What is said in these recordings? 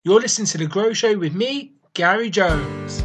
You're listening to The Grow Show with me, Gary Jones.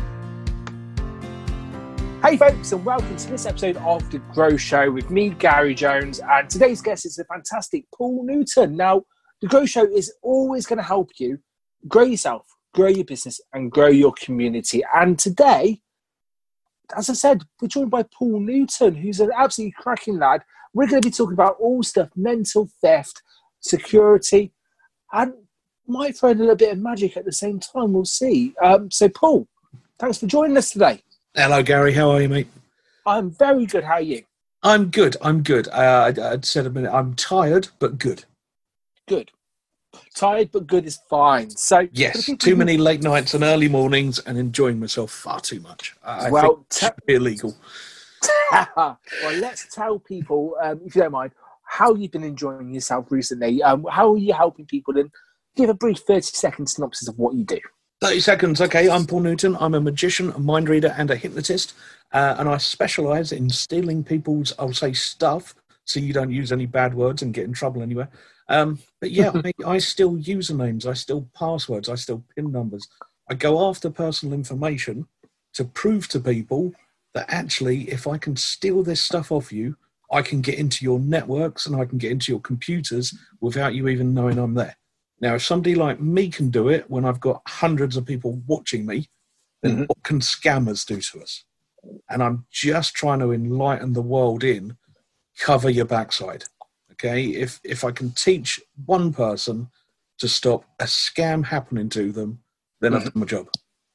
Hey folks, and welcome to this episode of The Grow Show with me, Gary Jones. And today's guest is the fantastic Paul Newton. Now, The Grow Show is always going to help you grow yourself, grow your business, and grow your community. And today, as I said, we're joined by Paul Newton, who's an absolutely cracking lad. We're going to be talking about all stuff mental theft, security, and might throw in a little bit of magic at the same time. We'll see. So, Paul, thanks for joining us today. Hello, Gary. How are you, mate? I'm very good. How are you? I'm good. I'd said a minute. I'm tired, but good. Good. Tired, but good is fine. So, yes, too many late nights and early mornings and enjoying myself far too much. I think it should be illegal. Well, let's tell people, if you don't mind, how you've been enjoying yourself recently. How are you helping people? And give a brief 30-second synopsis of what you do. 30 seconds. Okay, I'm Paul Newton. I'm a magician, a mind reader, and a hypnotist. And I specialise in stealing people's, I'll say, stuff, so you don't use any bad words and get in trouble anywhere. But yeah, I steal usernames, I steal passwords, I steal PIN numbers. I go after personal information to prove to people that actually, if I can steal this stuff off you, I can get into your networks and I can get into your computers without you even knowing I'm there. Now, if somebody like me can do it when I've got hundreds of people watching me, then what can scammers do to us? And I'm just trying to enlighten the world in, cover your backside, okay? If I can teach one person to stop a scam happening to them, then I've done my job.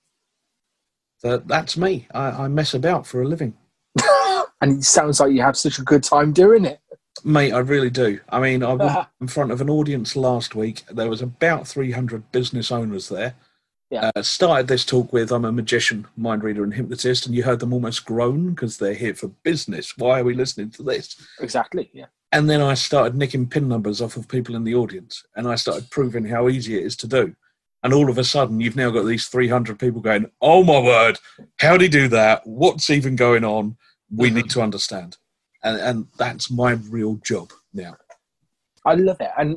So that's me. I mess about for a living. And it sounds like you have such a good time doing it. Mate, I really do. I mean, I was in front of an audience last week. There was about 300 business owners there. Yeah. Started this talk with, I'm a magician, mind reader, and hypnotist, and you heard them almost groan because they're here for business. Why are we listening to this? Exactly, yeah. And then I started nicking PIN numbers off of people in the audience, and I started proving how easy it is to do. And all of a sudden, you've now got these 300 people going, oh my word, how'd he do that? What's even going on? We need to understand. And that's my real job now. I love it. And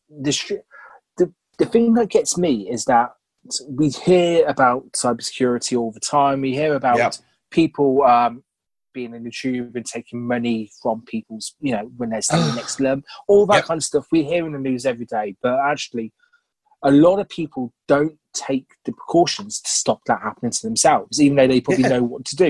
the thing that gets me is that we hear about cybersecurity all the time. We hear about people being in the tube and taking money from people's, when they're standing next to them. All that kind of stuff we hear in the news every day. But actually, a lot of people don't take the precautions to stop that happening to themselves, even though they probably know what to do.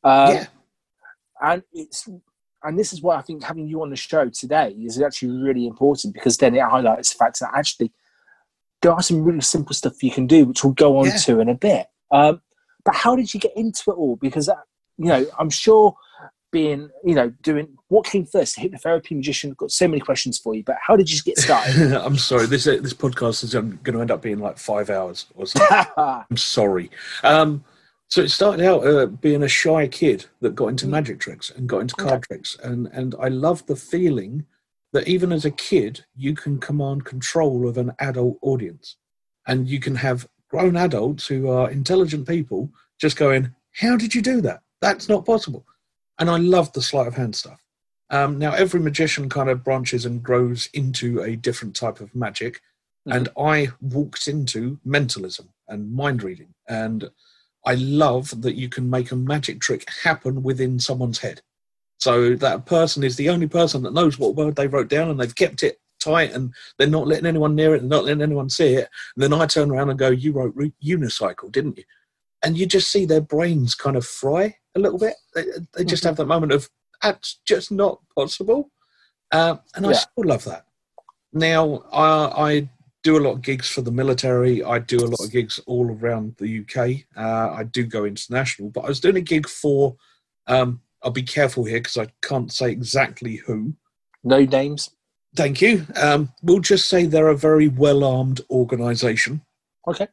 And this is why I think having you on the show today is actually really important, because then it highlights the fact that actually there are some really simple stuff you can do, which we'll go on to in a bit. But how did you get into it all? Because, I'm sure doing what came first, the hypnotherapy magician, got so many questions for you, but how did you get started? I'm sorry, this podcast is going to end up being like 5 hours or something. I'm sorry. So it started out being a shy kid that got into magic tricks and got into card tricks. And I love the feeling that even as a kid, you can command control of an adult audience. And you can have grown adults who are intelligent people just going, how did you do that? That's not possible. And I love the sleight of hand stuff. Now, every magician kind of branches and grows into a different type of magic. And I walked into mentalism and mind reading. And I love that you can make a magic trick happen within someone's head. So that person is the only person that knows what word they wrote down, and they've kept it tight, and they're not letting anyone near it, and not letting anyone see it. And then I turn around and go, you wrote unicycle, didn't you? And you just see their brains kind of fry a little bit. They just have that moment of, that's just not possible. And I still love that. Now, I do a lot of gigs for the military. I do a lot of gigs all around the UK. I do go international, but I was doing a gig for, I'll be careful here because I can't say exactly who. No names. Thank you. We'll just say they're a very well-armed organisation. Okay.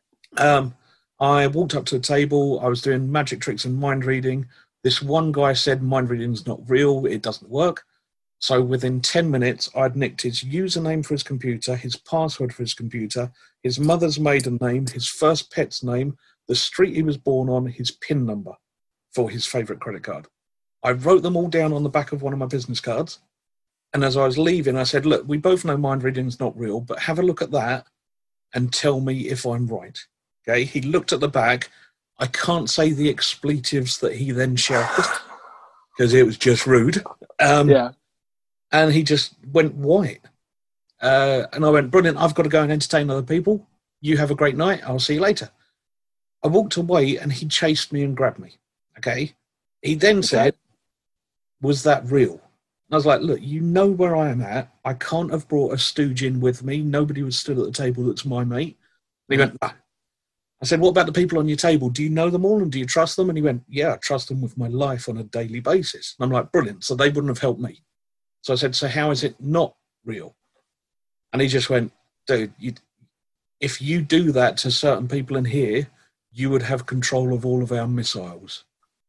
I walked up to a table. I was doing magic tricks and mind reading. This one guy said mind reading's not real. It doesn't work. So within 10 minutes, I'd nicked his username for his computer, his password for his computer, his mother's maiden name, his first pet's name, the street he was born on, his PIN number for his favourite credit card. I wrote them all down on the back of one of my business cards. And as I was leaving, I said, look, we both know mind reading is not real, but have a look at that. and tell me if I'm right. Okay, he looked at the bag. I can't say the expletives that he then shouted because it was just rude. Yeah. And he just went white. And I went, brilliant, I've got to go and entertain other people. You have a great night. I'll see you later. I walked away and he chased me and grabbed me. Okay. He then said, was that real? And I was like, look, you know where I am at. I can't have brought a stooge in with me. Nobody was stood at the table that's my mate. And he went, no. I said, what about the people on your table? Do you know them all and do you trust them? And he went, yeah, I trust them with my life on a daily basis. And I'm like, brilliant. So they wouldn't have helped me. So I said, so how is it not real? And he just went, dude, if you do that to certain people in here, you would have control of all of our missiles.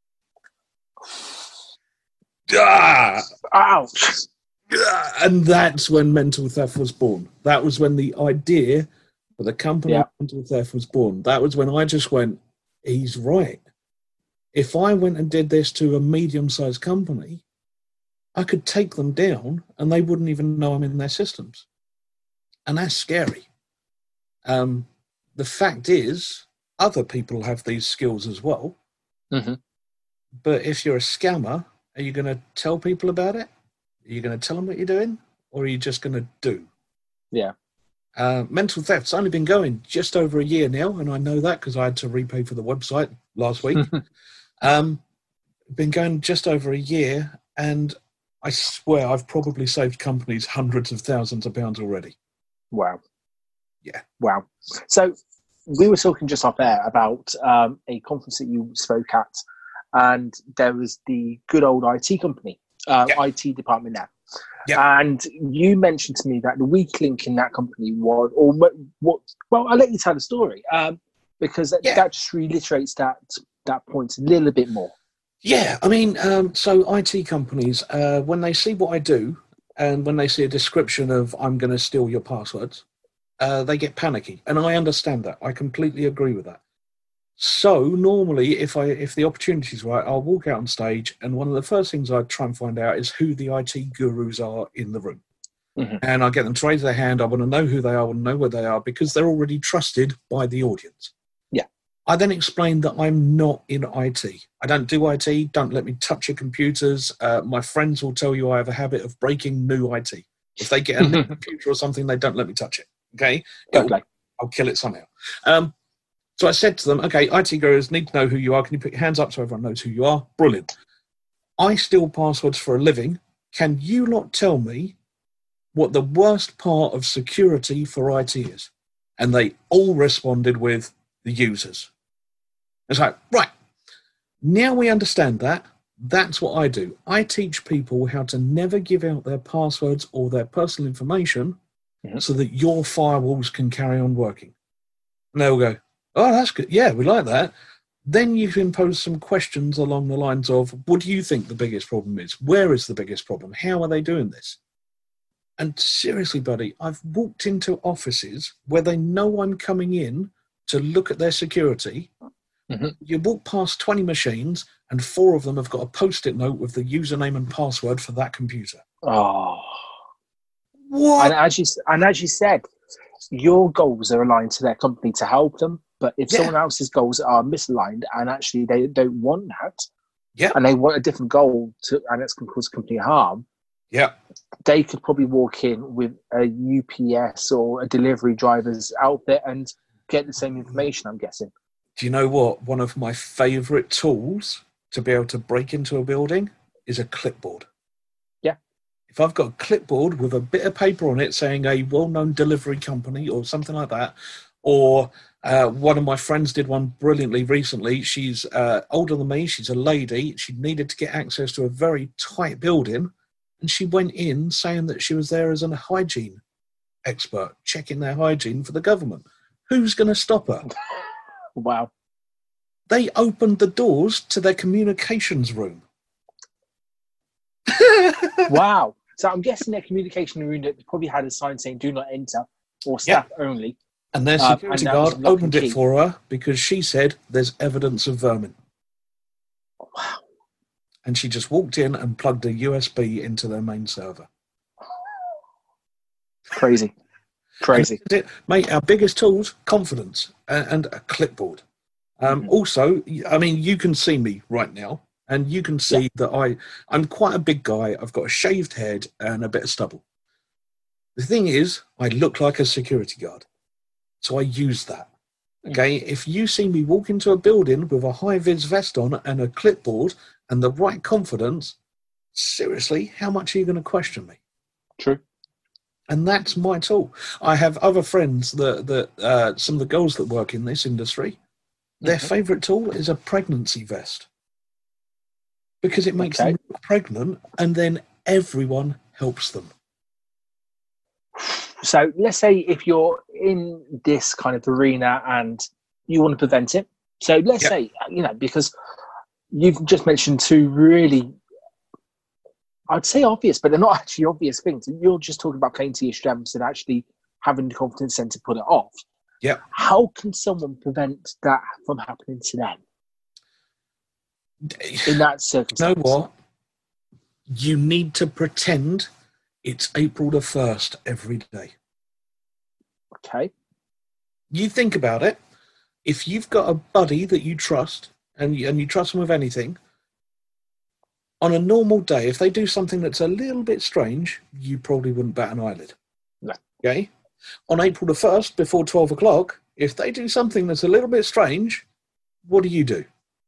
Ouch. And that's when Mental Theft was born. That was when the idea for the company Mental Theft was born. That was when I just went, he's right. If I went and did this to a medium-sized company, I could take them down and they wouldn't even know I'm in their systems. And that's scary. The fact is, other people have these skills as well. Mm-hmm. But if you're a scammer, are you going to tell people about it? Are you going to tell them what you're doing? Or are you just going to do? Yeah. Mental Theft's only been going just over a year now, and I know that because I had to repay for the website last week. Been going just over a year, and I swear I've probably saved companies hundreds of thousands of pounds already. Wow. Yeah. Wow. So we were talking just off air about a conference that you spoke at, and there was the good old IT company, IT department there. Yeah. And you mentioned to me that the weak link in that company was, or what? Well, I'll let you tell the story because that just reiterates that point a little bit more. Yeah, I mean, so IT companies, when they see what I do and when they see a description of I'm going to steal your passwords, they get panicky. And I understand that. I completely agree with that. So normally, if the opportunity's right, I'll walk out on stage, and one of the first things I try and find out is who the IT gurus are in the room. Mm-hmm. And I get them to raise their hand. I want to know who they are, I want to know where they are, because they're already trusted by the audience. Yeah. I then explain that I'm not in IT. I don't do IT. Don't let me touch your computers. My friends will tell you I have a habit of breaking new IT. If they get a new computer or something, they don't let me touch it. Okay? I'll kill it somehow. So I said to them, okay, IT gurus need to know who you are. Can you put your hands up so everyone knows who you are? Brilliant. I steal passwords for a living. Can you not tell me what the worst part of security for IT is? And they all responded with the users. It's like, right, now we understand that. That's what I do. I teach people how to never give out their passwords or their personal information so that your firewalls can carry on working. And they'll go, oh, that's good. Yeah, we like that. Then you can pose some questions along the lines of, what do you think the biggest problem is? Where is the biggest problem? How are they doing this? And seriously, buddy, I've walked into offices where they know I'm coming in to look at their security. Mm-hmm. You walk past 20 machines and 4 of them have got a Post-it note with the username and password for that computer. Oh. What? And as you said, your goals are aligned to their company to help them. But if someone else's goals are misaligned and actually they don't want that, and they want a different goal and it's going to cause company harm, they could probably walk in with a UPS or a delivery driver's outfit and get the same information, I'm guessing. Do you know what? One of my favourite tools to be able to break into a building is a clipboard. Yeah. If I've got a clipboard with a bit of paper on it saying a well-known delivery company or something like that, or one of my friends did one brilliantly recently. She's older than me. She's a lady. She needed to get access to a very tight building, and she went in saying that she was there as a hygiene expert, checking their hygiene for the government. Who's going to stop her? Wow. They opened the doors to their communications room. Wow. So I'm guessing their communication room that probably had a sign saying do not enter or staff only. And their security guard opened it for her because she said there's evidence of vermin. Wow. And she just walked in and plugged a USB into their main server. Crazy. Crazy. Mate, our biggest tools, confidence and a clipboard. Also, I mean, you can see me right now, and you can see that I'm quite a big guy. I've got a shaved head and a bit of stubble. The thing is, I look like a security guard, so I use that. Okay, if you see me walk into a building with a high-vis vest on and a clipboard and the right confidence, seriously, how much are you going to question me? True. And that's my tool. I have other friends that some of the girls that work in this industry, their favourite tool is a pregnancy vest because it makes them look pregnant, and then everyone helps them. So let's say if you're in this kind of arena and you want to prevent it. So let's say, because you've just mentioned two really, I'd say obvious, but they're not actually obvious things. You're just talking about playing to your strengths and actually having the confidence then to put it off. Yeah. How can someone prevent that from happening to them in that circumstance? You know what? You need to pretend it's April the 1st every day. Okay. You think about it. If you've got a buddy that you trust and you trust them with anything, on a normal day, if they do something that's a little bit strange, you probably wouldn't bat an eyelid. No. Okay? On April the 1st, before 12 o'clock, if they do something that's a little bit strange, what do?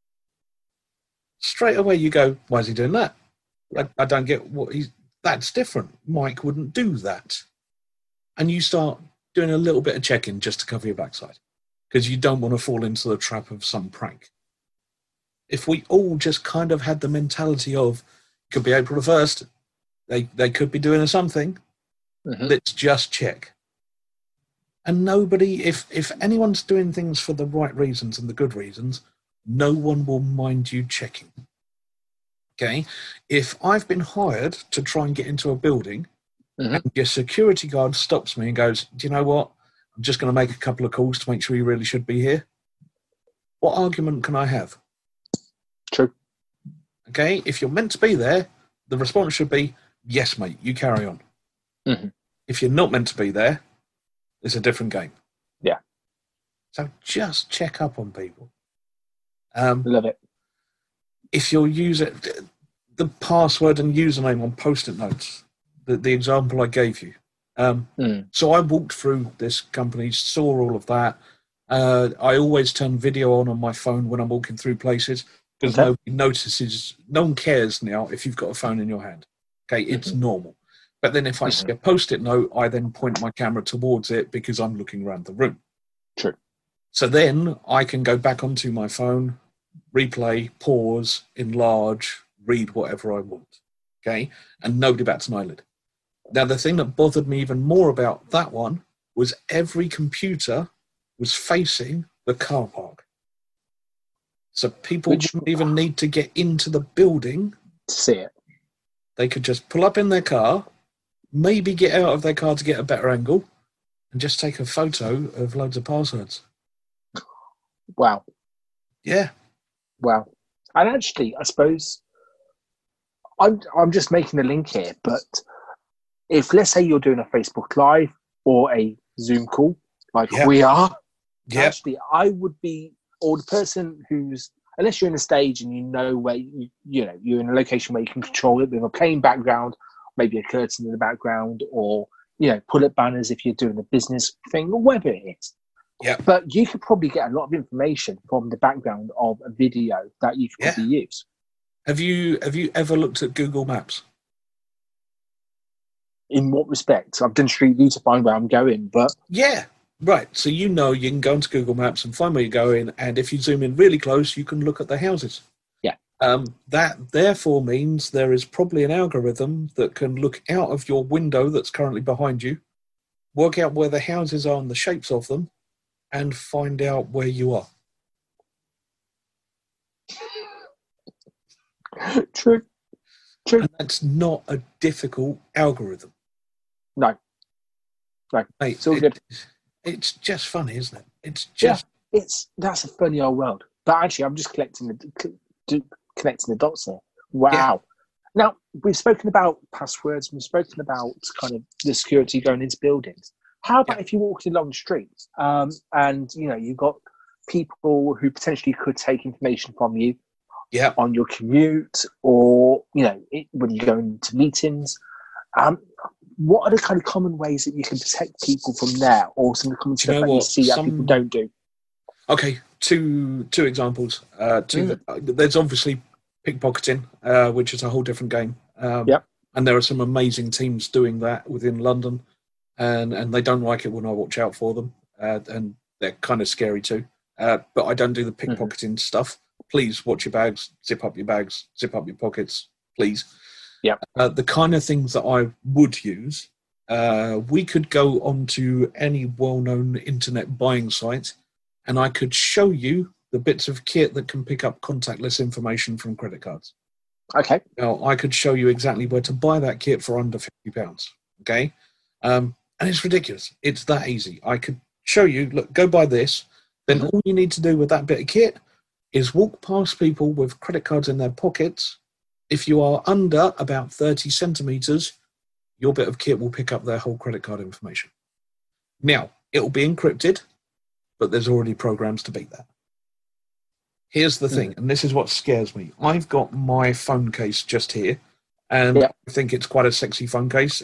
Straight away you go, why is he doing that? I don't get what that's different. Mike wouldn't do that. And you start doing a little bit of checking just to cover your backside because you don't want to fall into the trap of some prank. If we all just kind of had the mentality of, could be April the 1st, they could be doing something, let's just check. And nobody, if anyone's doing things for the right reasons and the good reasons, no one will mind you checking. Okay? If I've been hired to try and get into a building and your security guard stops me and goes, do you know what? I'm just going to make a couple of calls to make sure you really should be here. What argument can I have? True. Okay? If you're meant to be there, the response should be, yes, mate, you carry on. If you're not meant to be there, it's a different game. Yeah. So just check up on people. Love it. If you're using the password and username on Post-it notes, the example I gave you. So I walked through this company, saw all of that. I always turn video on my phone when I'm walking through places because nobody notices. No one cares now if you've got a phone in your hand. Okay, it's normal. But then if I see a Post-it note, I then point my camera towards it because I'm looking around the room. True. So then I can go back onto my phone, replay, pause, enlarge, read whatever I want. Okay? And nobody bats an eyelid. Now, the thing that bothered me even more about that one was every computer was facing the car park. So people wouldn't even need to get into the building to see it. They could just pull up in their car, maybe get out of their car to get a better angle, and just take a photo of loads of passwords. Wow. Yeah. Wow. And actually, I suppose I'm just making a link here, but if let's say you're doing a Facebook Live or a Zoom call, like we are, actually I would be, or the person who's, unless you're in a stage and you know where you're in a location where you can control it with a plain background, maybe a curtain in the background, or pull-up banners if you're doing a business thing or whatever it is. Yeah. But you could probably get a lot of information from the background of a video that you could probably use. Have you ever looked at Google Maps? In what respect? I've done Street View to find where I'm going, but... Yeah, right. So you can go into Google Maps and find where you're going, and if you zoom in really close, you can look at the houses. Yeah. That therefore means there is probably an algorithm that can look out of your window that's currently behind you, work out where the houses are and the shapes of them, and find out where you are. True. And that's not a difficult algorithm. No. Mate, it's all good. It's just funny, isn't it? It's just... Yeah, that's a funny old world. But actually, I'm just connecting the dots here. Wow. Yeah. Now, we've spoken about passwords. We've spoken about kind of the security going into buildings. How about if you walked along the streets and you've got people who potentially could take information from you on your commute or when you go into meetings? What are the kind of common ways that you can protect people from there, or some of the common stuff that you see that people don't do? Okay, two examples. There's obviously pickpocketing, which is a whole different game. And there are some amazing teams doing that within London, and they don't like it when I watch out for them, and they're kind of scary too. But I don't do the pickpocketing stuff. Please watch your bags, zip up your pockets, please. Yeah. The kind of things that I would use, we could go onto any well-known internet buying site, and I could show you the bits of kit that can pick up contactless information from credit cards. Okay. Now, I could show you exactly where to buy that kit for under £50. Okay. And it's ridiculous. It's that easy. I could show you, look, go buy this. Then all you need to do with that bit of kit is walk past people with credit cards in their pockets. If you are under about 30 centimetres, your bit of kit will pick up their whole credit card information. Now, it will be encrypted, but there's already programs to beat that. Here's the thing, and this is what scares me. I've got my phone case just here, and I think it's quite a sexy phone case.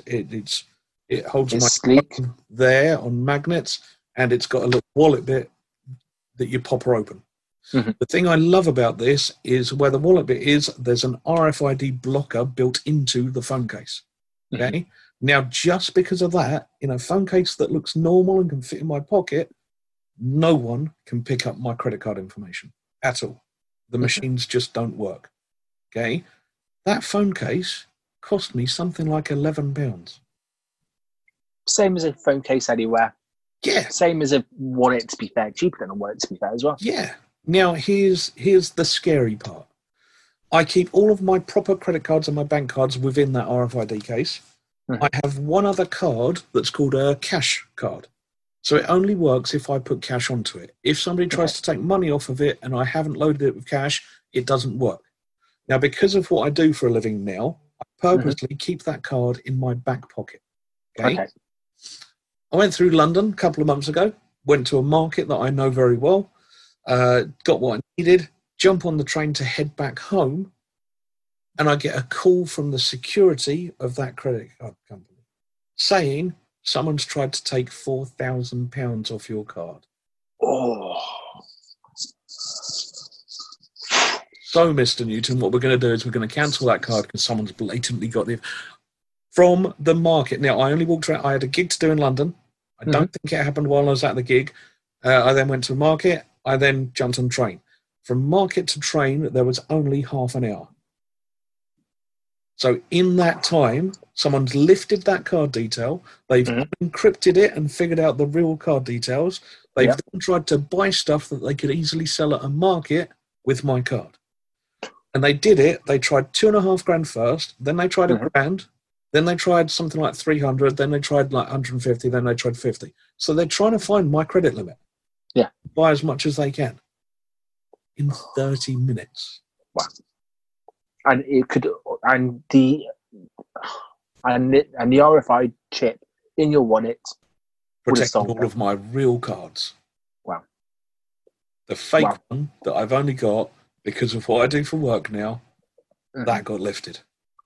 It holds my phone there on magnets, and it's got a little wallet bit that you pop or open. The thing I love about this is where the wallet bit is, there's an RFID blocker built into the phone case. Okay? Now, just because of that, in a phone case that looks normal and can fit in my pocket, no one can pick up my credit card information at all. The machines just don't work. Okay? That phone case cost me something like £11. Same as a phone case anywhere. Yeah. Same as a wallet, to be fair. Cheaper than a wallet, to be fair, as well. Yeah. Now, here's the scary part. I keep all of my proper credit cards and my bank cards within that RFID case. I have one other card that's called a cash card. So it only works if I put cash onto it. If somebody tries to take money off of it and I haven't loaded it with cash, it doesn't work. Now, because of what I do for a living now, I purposely keep that card in my back pocket. Okay? I went through London a couple of months ago, went to a market that I know very well, got what I needed, jump on the train to head back home, and I get a call from the security of that credit card company saying someone's tried to take £4,000 off your card. Oh. So, Mr. Newton, what we're going to do is we're going to cancel that card because someone's blatantly got it from the market. Now, I only walked around. I had a gig to do in London. I don't think it happened while I was at the gig. I then went to the market. I then jumped on train. From market to train, there was only half an hour. So in that time, someone's lifted that card detail. They've encrypted it and figured out the real card details. They've then tried to buy stuff that they could easily sell at a market with my card. And they did it. They tried $2,500 first. Then they tried £1,000. Then they tried something like 300. Then they tried like 150. Then they tried 50. So they're trying to find my credit limit. Yeah. Buy as much as they can in 30 minutes. Wow. And it could, and the RFID chip in your wallet protecting all of my real cards. Wow. The fake one that I've only got because of what I do for work now, that got lifted.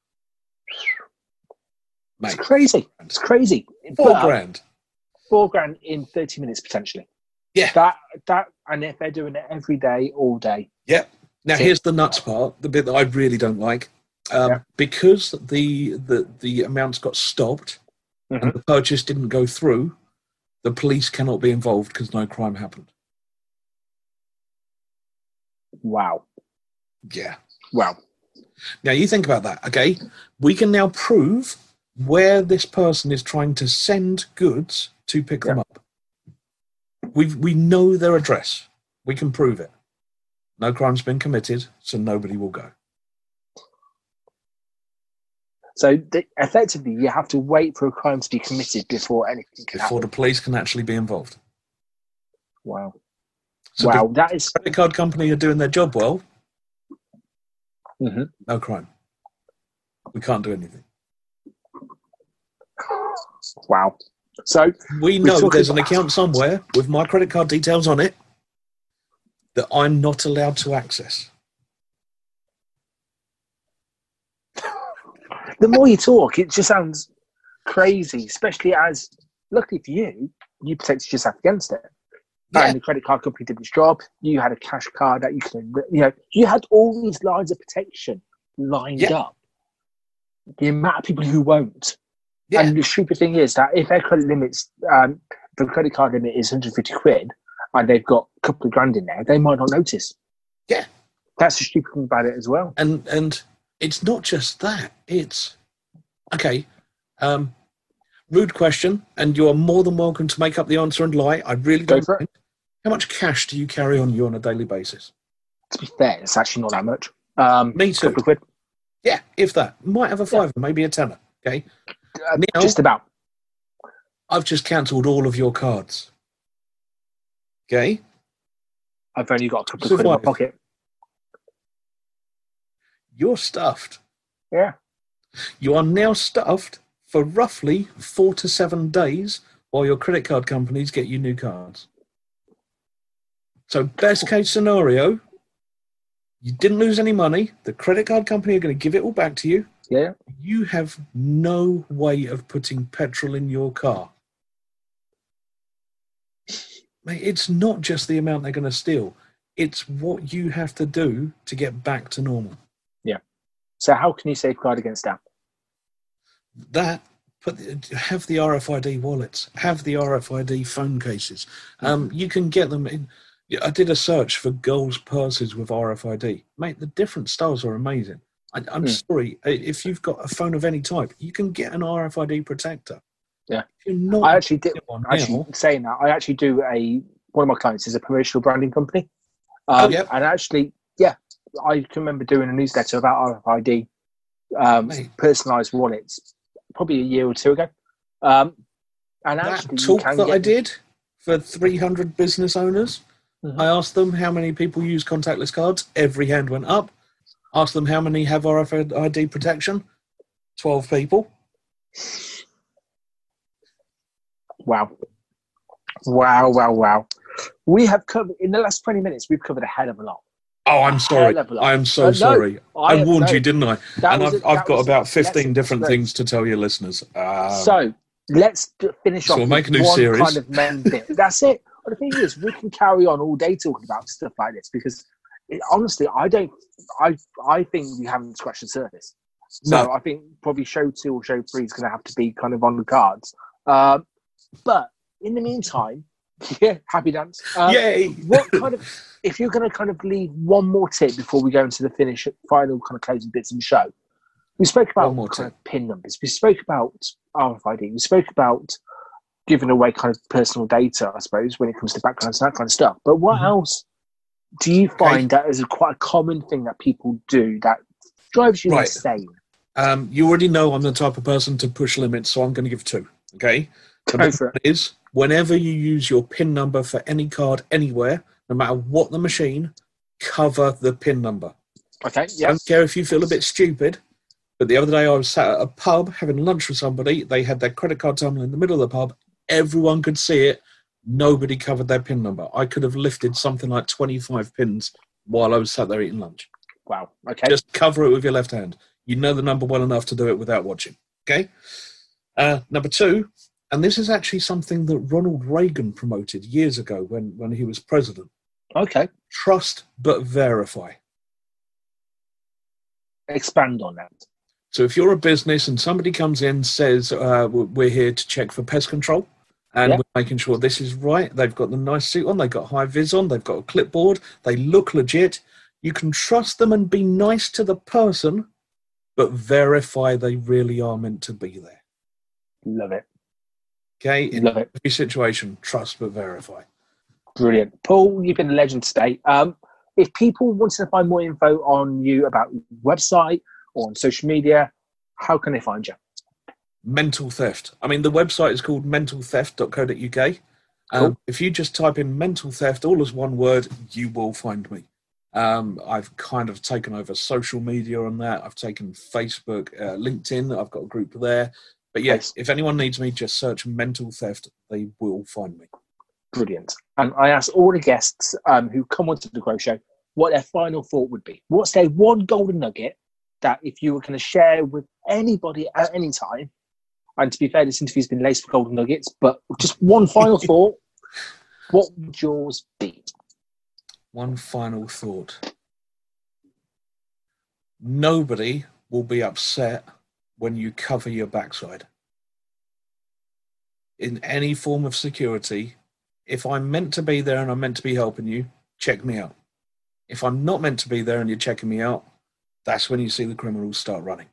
Mate, it's crazy. It's crazy. £4,000. £4,000 in 30 minutes potentially. Yeah. That, and if they're doing it every day, all day. Yeah. Now, here's the nuts part, the bit that I really don't like. Because the amounts got stopped and the purchase didn't go through, the police cannot be involved because no crime happened. Wow. Yeah. Wow. Now, you think about that, okay? We can now prove where this person is trying to send goods to pick them up. We know their address. We can prove it. No crime's been committed, so nobody will go. So effectively, you have to wait for a crime to be committed before anything can happen. Before the police can actually be involved. Wow. So wow, that is... the credit card company are doing their job well. No crime. We can't do anything. Wow. So we know there's an account somewhere with my credit card details on it that I'm not allowed to access. The more you talk, it just sounds crazy, especially as, luckily for you, you protected yourself against it. Yeah. And the credit card company did its job. You had a cash card that you could, you had all these lines of protection lined up. The amount of people who won't. Yeah. And the stupid thing is that if their credit limits, the credit card limit is 150 quid and they've got a couple of grand in there, they might not notice. Yeah. That's the stupid thing about it as well. And it's not just that. It's, okay, rude question, and you are more than welcome to make up the answer and lie. I really don't mind. How much cash do you carry on you on a daily basis? To be fair, it's actually not that much. Me too. A couple of quid. Yeah, if that. Might have a fiver, maybe a tenner. Okay. Now, just about. I've just cancelled all of your cards. Okay. I've only got a couple of quid in my pocket. You're stuffed. Yeah. You are now stuffed for roughly 4 to 7 days while your credit card companies get you new cards. So best case scenario, you didn't lose any money. The credit card company are going to give it all back to you. Yeah. You have no way of putting petrol in your car. Mate, it's not just the amount they're going to steal. It's what you have to do to get back to normal. Yeah. So how can you safeguard against that? Have the RFID wallets. Have the RFID phone cases. You can get them in. I did a search for girls' purses with RFID. Mate, the different styles are amazing. I'm sorry, if you've got a phone of any type, you can get an RFID protector. Yeah. I actually did. Saying that, I actually do one of my clients is a promotional branding company. And actually, I can remember doing a newsletter about RFID, personalised wallets, probably a year or two ago. And actually, that talk that I did for 300 business owners, I asked them how many people use contactless cards. Every hand went up. Asked them how many have RFID protection. 12 people. Wow. We have covered, in the last 20 minutes, we've covered a hell of a lot. Oh, I'm sorry. I am so sorry. I warned you, didn't I? And I've got about 15 different things to tell your listeners. So let's finish off we'll make a new one series. Kind of main bit. That's it. But the thing is, we can carry on all day talking about stuff like this because, honestly, I think we haven't scratched the surface. So I think probably show 2 or show 3 is going to have to be kind of on the cards. But in the meantime, happy dance. Yay! What kind of, if you're going to kind of leave one more tip before we go into the final kind of closing bits of the show, we spoke about kind of PIN numbers. We spoke about RFID. We spoke about giving away kind of personal data, I suppose, when it comes to backgrounds and that kind of stuff. But what else do you find that is quite a common thing that people do that drives you insane? You already know I'm the type of person to push limits, so I'm going to give 2. Okay? Go for it. Is whenever you use your PIN number for any card anywhere, no matter what the machine, cover the PIN number. Okay, yeah. I don't care if you feel a bit stupid, but the other day I was sat at a pub having lunch with somebody. They had their credit card terminal in the middle of the pub. Everyone could see it. Nobody covered their PIN number. I could have lifted something like 25 pins while I was sat there eating lunch. Wow, okay. Just cover it with your left hand. You know the number well enough to do it without watching. Okay? Number 2, and this is actually something that Ronald Reagan promoted years ago when he was president. Okay. Trust but verify. Expand on that. So if you're a business and somebody comes in and says, we're here to check for pest control, and we're making sure this is right, they've got the nice suit on, they've got high vis on, they've got a clipboard, they look legit, you can trust them and be nice to the person, but verify they really are meant to be there. Love it. Okay? In every situation, trust but verify. Brilliant. Paul, you've been a legend today. If people want to find more info on you about your website or on social media, how can they find you? Mental theft. I mean, the website is called mentaltheft.co.uk. Cool. If you just type in mental theft, all as one word, you will find me. I've kind of taken over social media on that. I've taken Facebook, LinkedIn. I've got a group there. But yes, if anyone needs me, just search mental theft. They will find me. Brilliant. And I ask all the guests who come onto the Grow Show what their final thought would be. What's their one golden nugget that if you were going to share with anybody at any time, and to be fair, this interview's been laced with golden nuggets, but just one final thought, what would yours be? One final thought. Nobody will be upset when you cover your backside. In any form of security, if I'm meant to be there and I'm meant to be helping you, check me out. If I'm not meant to be there and you're checking me out, that's when you see the criminals start running.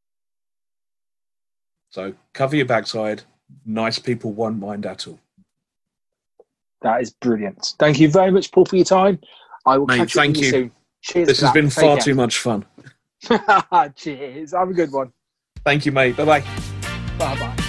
So cover your backside. Nice people won't mind at all. That is brilliant. Thank you very much, Paul, for your time. I will catch up with you soon. Cheers. This has been far too much fun. Cheers. Have a good one. Thank you, mate. Bye-bye. Bye-bye.